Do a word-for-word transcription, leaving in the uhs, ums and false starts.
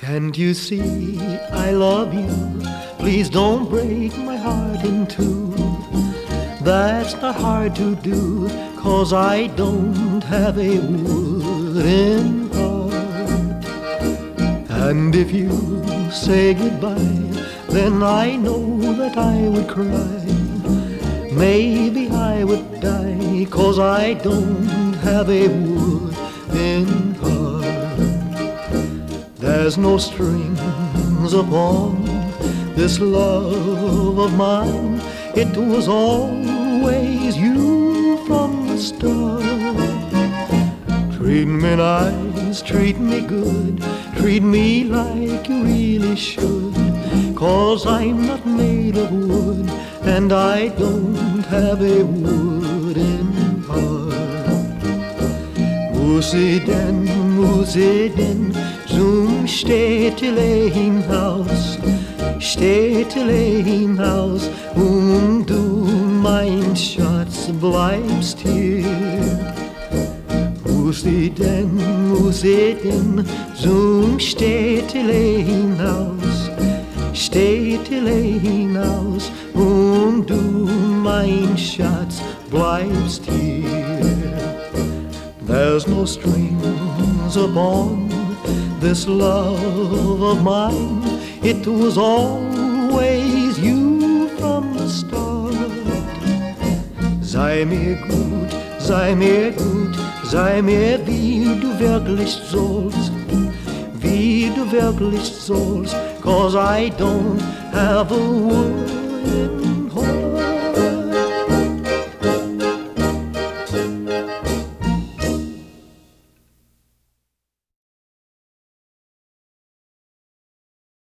Can't you see I love you? Please don't break my heart in two. That's not hard to do, 'cause I don't have a wooden heart. And if you say goodbye, then I know that I would cry. Maybe I would die, 'cause I don't have a wooden heart. There's no strings upon this love of mine. It was always you from the start. Treat me nice, treat me good, treat me like you really should, 'cause I'm not made of wood, and I don't have a wooden heart. Musi den, musi den, zum Städtelein-Haus, Städtelein-Haus, und du, mein Schatz, bleibst hier. Musi denn, musi denn, zum Städtelein-Haus, Städtelein-Haus, und du, mein Schatz, bleibst hier. There's no strings upon this love of mine. It was always you from the start. Sei mir gut, sei mir gut, sei mir wie du wirklich sollst, wie du wirklich sollst, 'cause I don't have a word